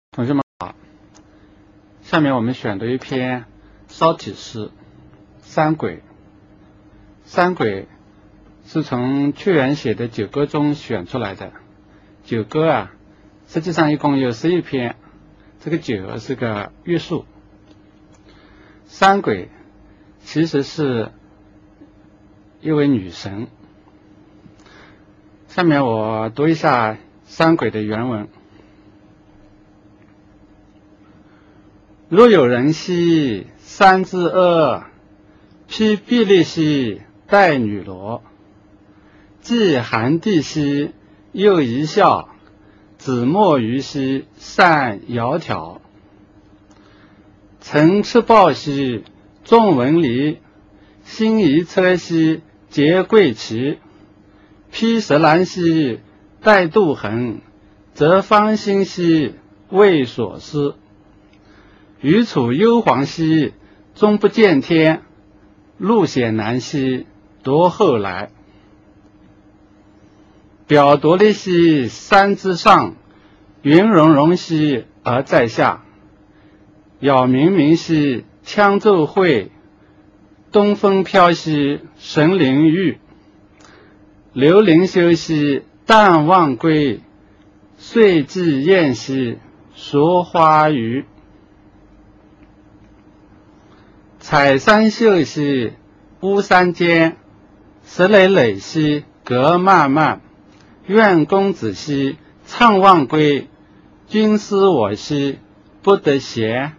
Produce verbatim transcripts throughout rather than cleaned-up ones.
同学们好，下面我们选读一篇骚体诗《三轨》。三轨是从屈原写的九歌中选出来的。九歌啊，实际上一共有十一篇，这个九是个约数。三轨其实是一位女神。下面我读一下三轨的原文。若有人兮三之阿，披薜荔兮带女罗，既含地兮又一笑，子墨鱼兮善窈窕。乘赤豹兮纵纹离，心仪车兮结桂旗。披石兰兮带杜衡，则芳心兮谓所思。余处幽篁兮终不见天，路险难兮夺后来。表夺离兮山之上，云溶溶兮而在下。杳冥冥兮羌骤会，东风飘兮神灵郁。刘伶休兮淡忘归，岁既晏兮蓑花鱼。采山秀兮巫山间，石累累兮隔漫漫。愿公子兮怅忘归，君思我兮不得闲。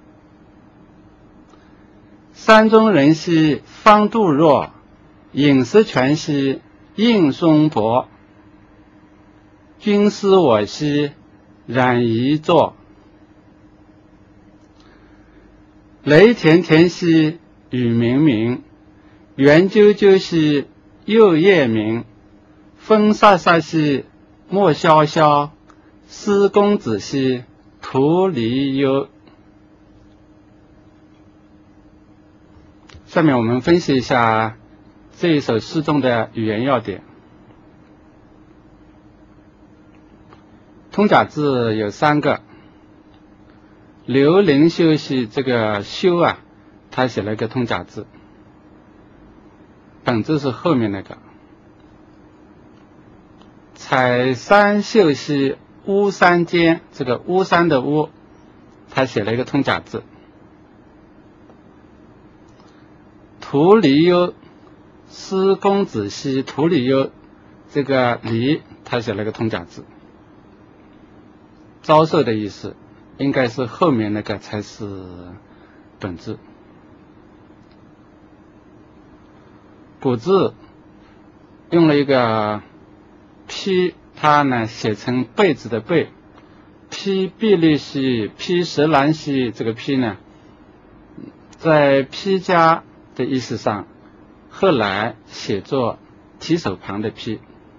山中人兮方度若，饮食泉兮应松柏。君思我兮冉宜坐。雷田田兮雨冥冥，圆啾啾兮又夜明。风飒飒兮莫萧萧，思公子兮徒离忧。下面我们分析一下这一首诗中的语言要点。通假字有三个。刘伶休兮这个休啊，他写了一个通假字，本字是后面那个。采山秀兮巫山间，这个巫山的巫，他写了一个通假字。徒离忧，思公子兮徒离忧，这个离他写了一个通假字。遭受的意思应该是后面那个才是本字。古字用了一个披，它呢写成被子的被。披薜荔兮披石兰兮，这个披呢在披加的意思上后来写作提手旁的披。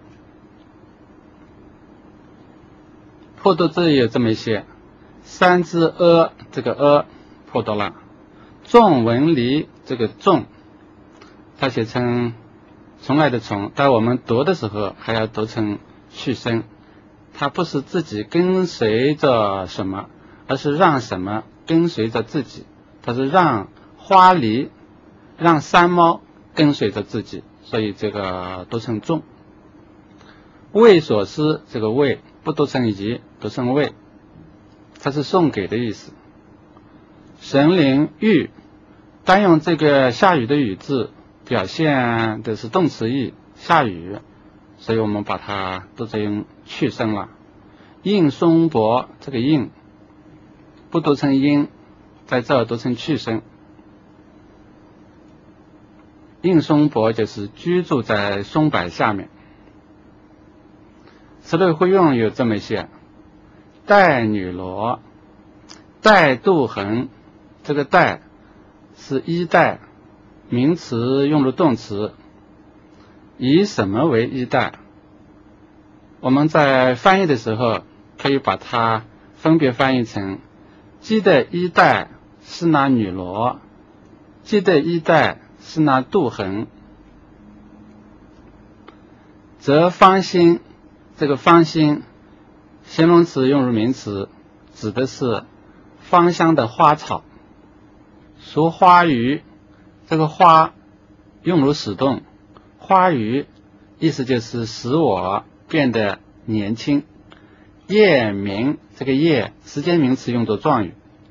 破读字有这么一些。三之阿，这个阿破读了。纵纹离，这个纵它写成从来的从，但我们读的时候还要读成去声。它不是自己跟随着什么，而是让什么跟随着自己。它是让花梨，让山猫跟随着自己，所以这个读成纵。谓所思，这个谓不读成仪，读成谓，它是送给的意思。神灵郁，单用这个下雨的雨字表现的是动词义，下雨，所以我们把它读成去声了。应松柏，这个应不读成音，在这儿读成去声。应松柏就是居住在松柏下面。词类会用有这么一些。带女罗，带杜衡，这个带是衣带，名词用入动词。以什么为衣带？我们在翻译的时候可以把它分别翻译成：鸡的衣带是那女罗，鸡的衣带是那杜衡。则芳心，这个芳心形容词用入名词， 指的是芳香的花草，属花鱼。这个花用如使动，花鱼意思就是使我变得年轻。夜明，这个夜时间名词用作状语。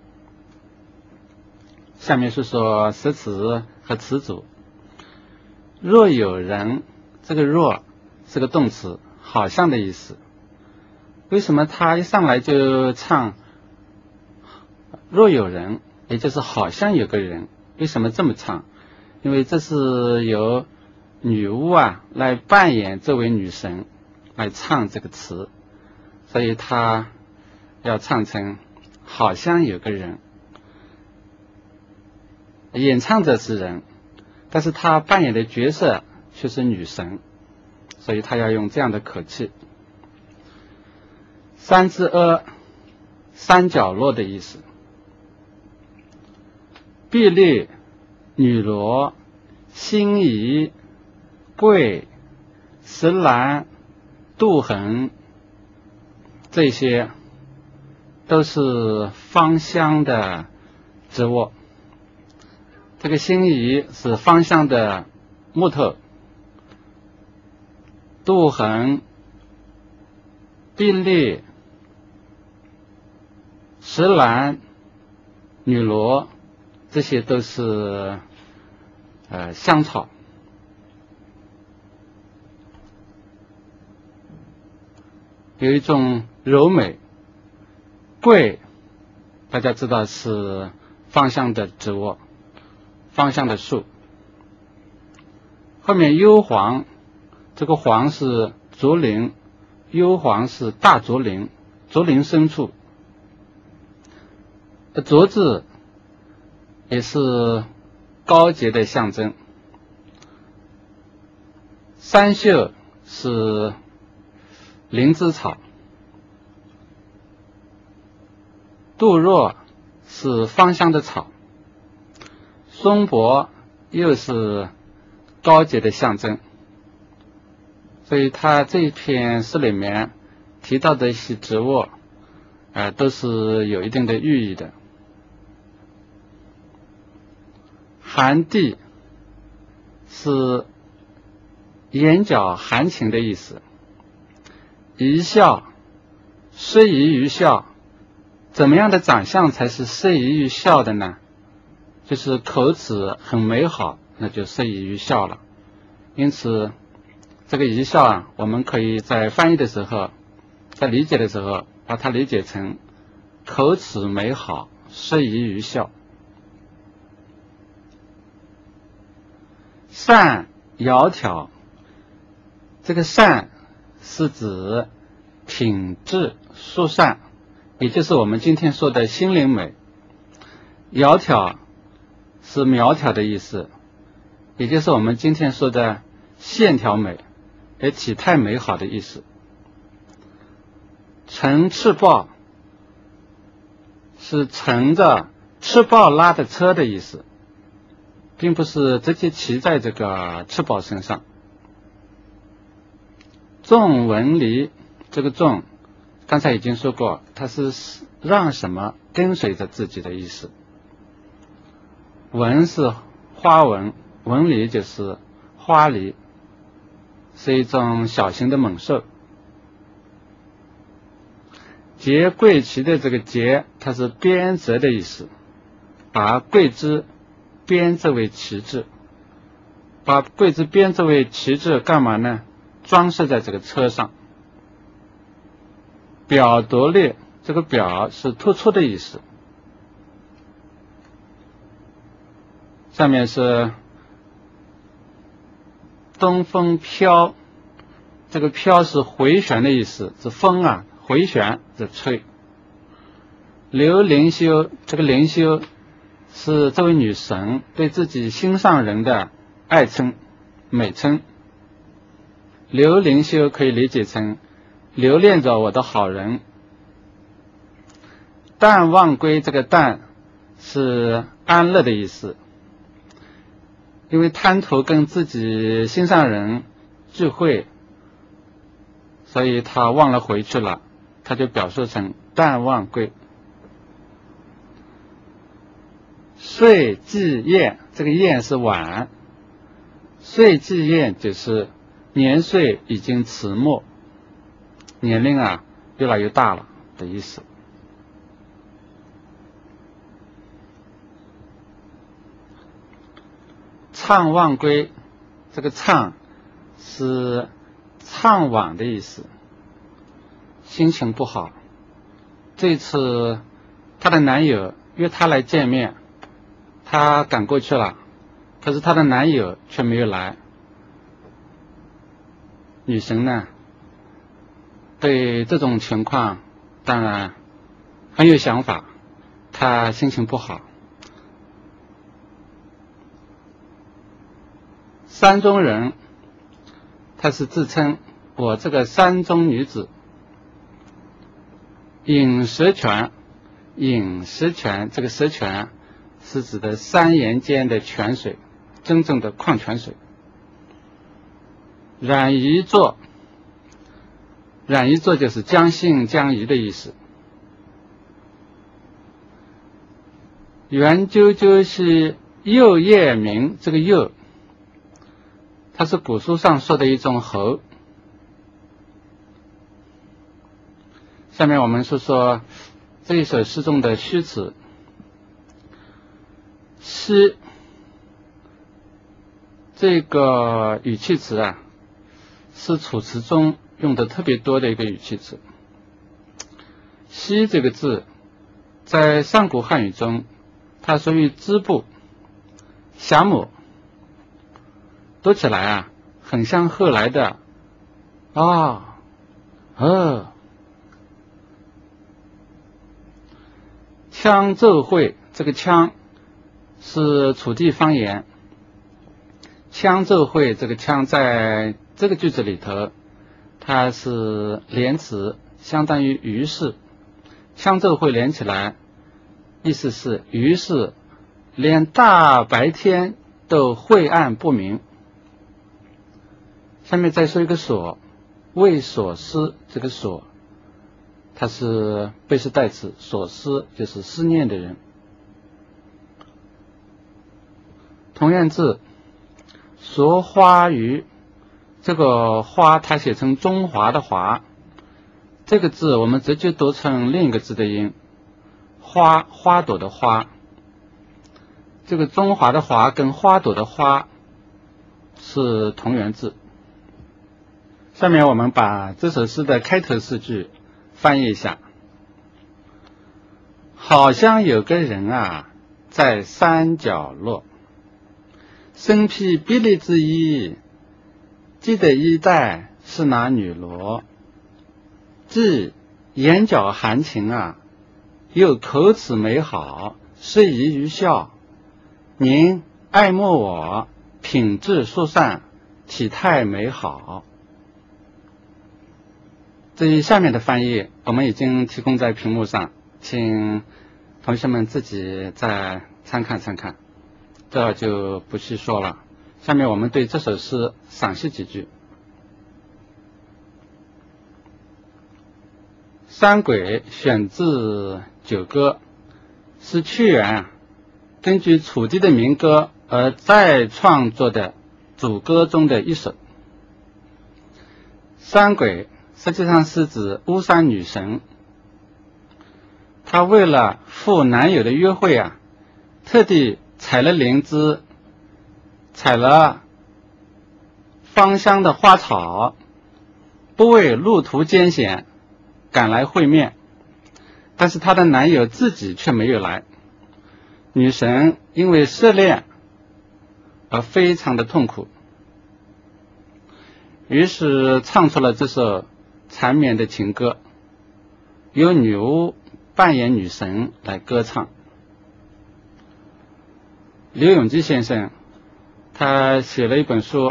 下面说说实词和词组。若有人，这个若是个动词，好像的意思。为什么他一上来就唱若有人，也就是好像有个人？为什么这么唱？因为这是由女巫啊来扮演这位女神来唱这个词，所以他要唱成好像有个人。演唱者是人，但是他扮演的角色却是女神，所以他要用这样的口气。三之阿，三角落的意思。碧绿、女罗、辛夷、桂、石兰、杜衡，这些都是芳香的植物。这个辛夷是芳香的木头，杜衡、碧绿、石兰、女罗，这些都是呃香草。有一种柔美，桂大家知道是芳香的植物，芳香的树。后面幽篁，这个篁是竹林，幽篁是大竹林，竹林深处。竹字也是高洁的象征。山秀是灵芝草，杜若是芳香的草，松柏又是高洁的象征。所以他这一篇诗里面提到的一些植物，呃，都是有一定的寓意的。含地是眼角含情的意思。一笑，适宜于笑。怎么样的长相才是适宜于笑的呢？就是口齿很美好，那就适宜于笑了。因此这个一笑啊，我们可以在翻译的时候，在理解的时候，把它理解成口齿美好，适宜于笑。善窈窕，这个善是指品质殊善，也就是我们今天说的心灵美。窈窕是苗条的意思，也就是我们今天说的线条美，也体态美好的意思。乘赤豹是乘着赤豹拉的车的意思，并不是直接骑在这个赤豹身上。纵文离，这个纵刚才已经说过，它是让什么跟随着自己的意思。纹是花纹，纹狸就是花狸，是一种小型的猛兽。结桂旗的这个结，它是编织的意思，把桂枝编织为旗帜。把桂枝编织为旗帜干嘛呢？装饰在这个车上。表夺列，这个表是突出的意思。下面是东风飘，这个飘是回旋的意思，是风啊回旋在吹。刘灵修，这个灵修是这位女神对自己心上人的爱称美称。留灵修可以理解成留恋着我的好人。淡忘归，这个淡是安乐的意思，因为贪图跟自己心上人聚会，所以他忘了回去了，他就表述成淡忘归。 岁既晏，这个晏是晚，岁既晏就是年岁已经迟暮，年龄啊越来越大了的意思。怅忘归，这个怅是怅惘的意思，心情不好。这次她的男友约她来见面，她赶过去了，可是她的男友却没有来。女神呢，对这种情况当然很有想法，她心情不好。山中人，她是自称我这个山中女子。饮石泉，饮石泉，这个石泉是指的山岩间的泉水，真正的矿泉水。染夷作，染夷作就是将信将疑的意思。圆啾啾是右叶鸣，这个右它是古书上说的一种猴。下面我们说说这一首诗中的虚词。西这个语气词啊，是楚辞中用的特别多的一个语气词。西这个字在上古汉语中，它属于支部、辖母，读起来啊很像后来的啊呃羌奏会，这个羌是楚地方言。羌奏会这个羌在这个句子里头，它是连词，相当于于是。羌奏会连起来，意思是于是连大白天都晦暗不明。下面再说一个所，为所思，这个所它是被式代词，所思就是思念的人。同样字所花鱼，这个花它写成中华的华，这个字我们直接读成另一个字的音，花，花朵的花。这个中华的华跟花朵的花是同源字。下面我们把这首诗的开头四句翻译一下。好像有个人啊，在山角落，身披碧绿之衣，系的衣带是那女罗，既眼角含情啊，又口齿美好，适宜于笑。您爱慕我，品质殊善，体态美好。至于下面的翻译，我们已经提供在屏幕上，请同学们自己再参看参看，这就不细说了。下面我们对这首诗赏析几句。山鬼选自九歌，是屈原根据楚地的民歌而再创作的主歌中的一首。山鬼实际上是指巫山女神，她为了赴男友的约会啊，特地采了灵芝，采了芳香的花草，不畏路途艰险，赶来会面。但是她的男友自己却没有来，女神因为失恋而非常的痛苦，于是唱出了这首缠绵的情歌，由女巫扮演女神来歌唱。刘永基先生他写了一本书《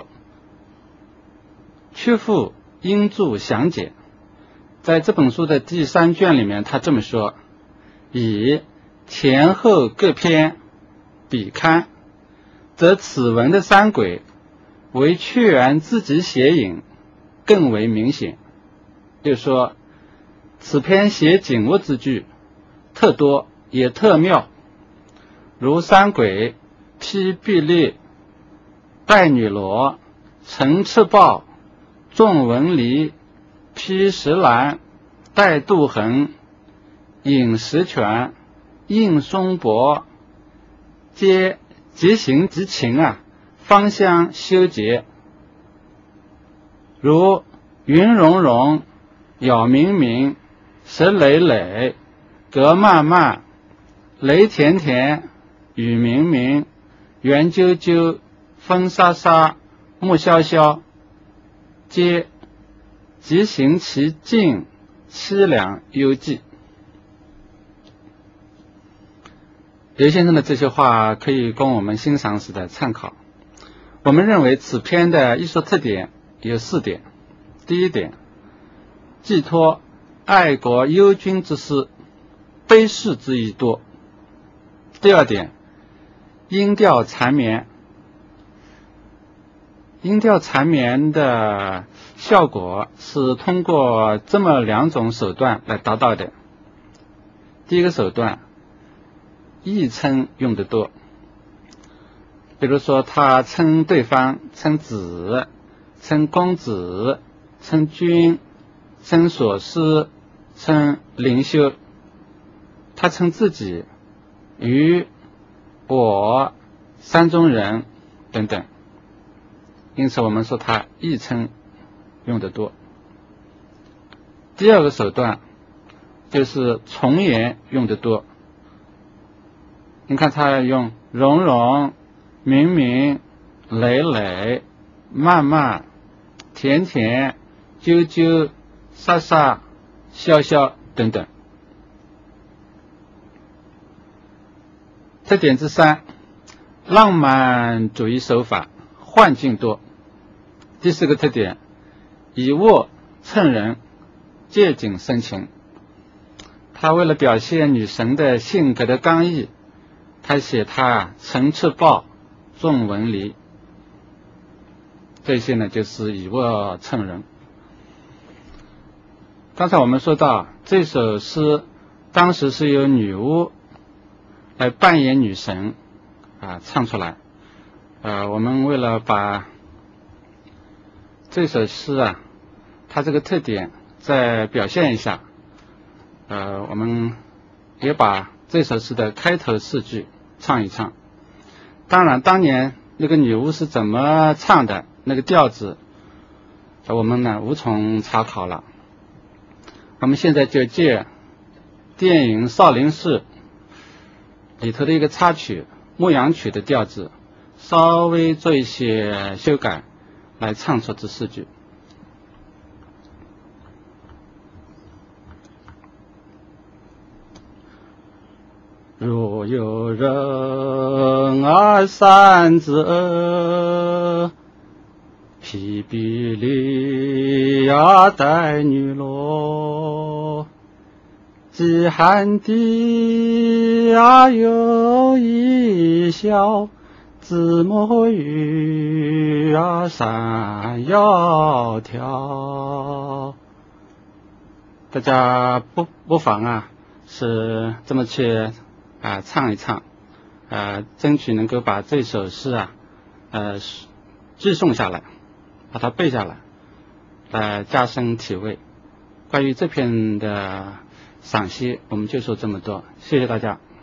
曲阜应注详解》，在这本书的第三卷里面他这么说：以前后各篇比堪，则此文的山鬼为屈原自己写引更为明显。就是说，此篇写景物之句特多也特妙， 如山鬼，披壁笠，戴女罗，乘赤豹，纵纹离，披石兰，戴杜衡，饮石泉，应松柏，皆即行即情啊，芳香修洁。如云溶溶，杳冥冥，石累累，葛漫漫，雷甜甜，雨冥冥，圆啾啾，风沙沙，木萧萧，皆即行其境，凄凉幽寂。刘先生的这些话可以供我们欣赏时的参考。我们认为此篇的艺术特点有四点。第一点，寄托爱国忧君之思，悲世之意多。第二点，音调缠绵。音调缠绵的效果是通过这么两种手段来达到的。第一个手段，意称用得多，比如说他称对方称子，称公子，称君，称所思，称灵修，他称自己与我三中人等等，因此我们说他意称用得多。第二个手段就是重言用得多，你看他用融融、明明、累累、漫漫、甜甜、啾啾、沙沙、潇潇等等。特点之三，浪漫主义手法，幻境多。第四个特点，以卧衬人，借景生情。他为了表现女神的性格的刚毅，他写她乘赤豹，纵纹离，这些呢就是以卧衬人。刚才我们说到这首诗当时是由女巫来扮演女神啊唱出来。呃，我们为了把这首诗啊它这个特点再表现一下，呃，我们也把这首诗的开头四句唱一唱。当然当年那个女巫是怎么唱的，那个调子我们呢无从查考了。我们现在就借电影《少林寺》里头的一个插曲《牧羊曲》的调子，稍微做一些修改，来唱出这四句。若有人儿三子儿，披壁笠呀戴女罗，饥寒地呀有一笑，子母鱼啊山窈窕。大家不不妨啊是这么去啊唱一唱，呃争取能够把这首诗啊呃记诵下来，把它背下来，来加深体味。关于这篇的赏析我们就说这么多，谢谢大家。